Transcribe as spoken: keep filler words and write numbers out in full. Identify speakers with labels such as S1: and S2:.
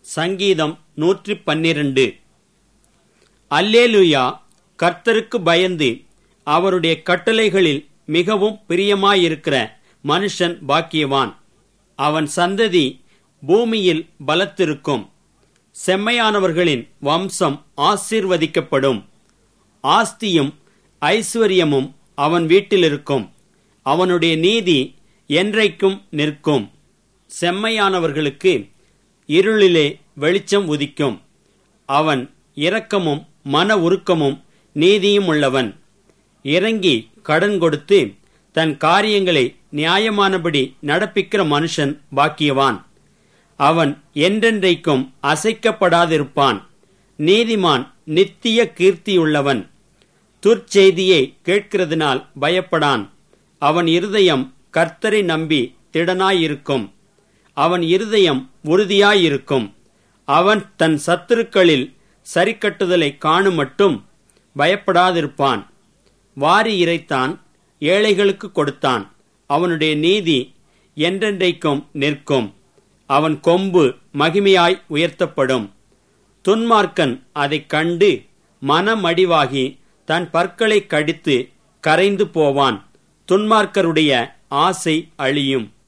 S1: சங்கீதம் நூற்றி பன்னிரண்டு. அல்லேலூயா! கர்த்தருக்கு பயந்து அவருடைய கட்டளைகளில் மிகவும் பிரியமாயிருக்கிற மனுஷன் பாக்கியவான். அவன் சந்ததி பூமியில் பலத்திருக்கும். செம்மையானவர்களின் வம்சம் ஆசீர்வதிக்கப்படும். ஆஸ்தியும் ஐஸ்வர்யமும் அவன் வீட்டிலிருக்கும். அவனுடைய நீதி என்றைக்கும் நிற்கும். செம்மையானவர்களுக்கு இருளிலே வெளிச்சம் உதிக்கும். அவன் இரக்கமும் மன உருக்கமும் நீதியும் உள்ளவன். இறங்கி கடன் கொடுத்து தன் காரியங்களை நியாயமானபடி நடப்பிக்கிற மனுஷன் பாக்கியவான். அவன் என்றென்றைக்கும் அசைக்கப்படாதிருப்பான். நீதிமான் நித்திய கீர்த்தியுள்ளவன். துர்ச்செய்தியை கேட்கிறதினால் பயப்படான். அவன் இருதயம் கர்த்தரை நம்பி திடனாயிருக்கும். அவன் இருதயம் உறுதியாயிருக்கும். அவன் தன் சத்துருக்களில் சரிக்கட்டுதலை காணுமட்டும் பயப்படாதிருப்பான். வாரி இறைத்தான், ஏழைகளுக்கு கொடுத்தான். அவனுடைய நீதி என்றென்றைக்கும் நிற்கும். அவன் கொம்பு மகிமையாய் உயர்த்தப்படும். துன்மார்க்கன் அதைக் கண்டு மனமடிவாகி தன் பற்களை கடித்து கரைந்து போவான். துன்மார்க்கருடைய ஆசை அழியும்.